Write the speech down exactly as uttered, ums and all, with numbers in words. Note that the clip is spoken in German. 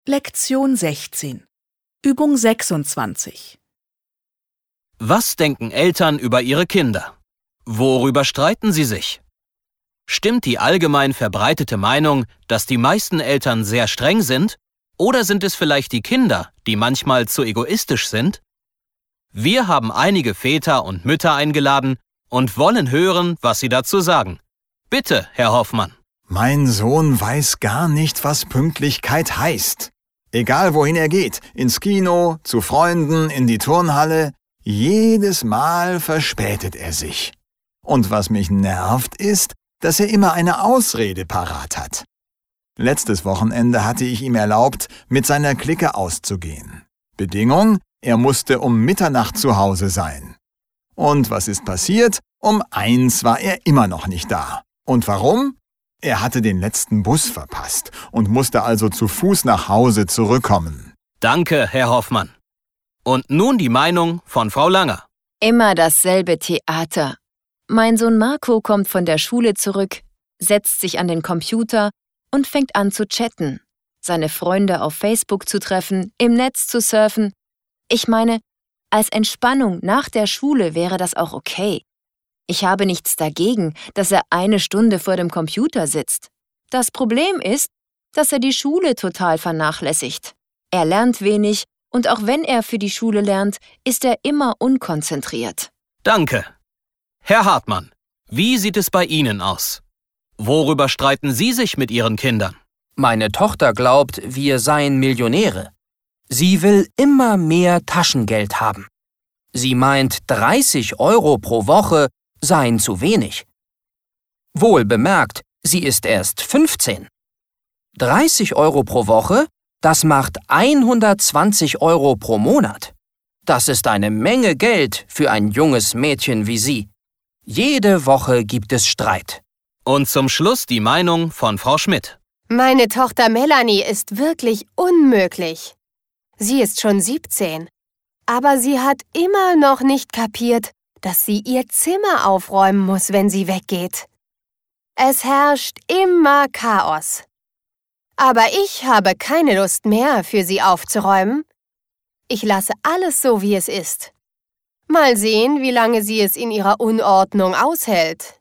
Lektion sechzehn. Übung sechsundzwanzig. Was denken Eltern über ihre Kinder? Worüber streiten sie sich? Stimmt die allgemein verbreitete Meinung, dass die meisten Eltern sehr streng sind? Oder sind es vielleicht die Kinder, die manchmal zu egoistisch sind? Wir haben einige Väter und Mütter eingeladen und wollen hören, was sie dazu sagen. Bitte, Herr Hoffmann. Mein Sohn weiß gar nicht, was Pünktlichkeit heißt. Egal wohin er geht, ins Kino, zu Freunden, in die Turnhalle, jedes Mal verspätet er sich. Und was mich nervt, ist, dass er immer eine Ausrede parat hat. Letztes Wochenende hatte ich ihm erlaubt, mit seiner Clique auszugehen. Bedingung, er musste um Mitternacht zu Hause sein. Und was ist passiert? Um eins war er immer noch nicht da. Und warum? Er hatte den letzten Bus verpasst und musste also zu Fuß nach Hause zurückkommen. Danke, Herr Hoffmann. Und nun die Meinung von Frau Langer. Immer dasselbe Theater. Mein Sohn Marco kommt von der Schule zurück, setzt sich an den Computer und fängt an zu chatten, seine Freunde auf Facebook zu treffen, im Netz zu surfen. Ich meine, als Entspannung nach der Schule wäre das auch okay. Ich habe nichts dagegen, dass er eine Stunde vor dem Computer sitzt. Das Problem ist, dass er die Schule total vernachlässigt. Er lernt wenig und auch wenn er für die Schule lernt, ist er immer unkonzentriert. Danke. Herr Hartmann, wie sieht es bei Ihnen aus? Worüber streiten Sie sich mit Ihren Kindern? Meine Tochter glaubt, wir seien Millionäre. Sie will immer mehr Taschengeld haben. Sie meint, dreißig Euro pro Woche seien zu wenig. Wohl bemerkt, sie ist erst fünfzehn. dreißig Euro pro Woche, das macht hundertzwanzig Euro pro Monat. Das ist eine Menge Geld für ein junges Mädchen wie Sie. Jede Woche gibt es Streit. Und zum Schluss die Meinung von Frau Schmidt. Meine Tochter Melanie ist wirklich unmöglich. Sie ist schon siebzehn, aber sie hat immer noch nicht kapiert, dass sie ihr Zimmer aufräumen muss, wenn sie weggeht. Es herrscht immer Chaos. Aber ich habe keine Lust mehr, für sie aufzuräumen. Ich lasse alles so, wie es ist. Mal sehen, wie lange sie es in ihrer Unordnung aushält.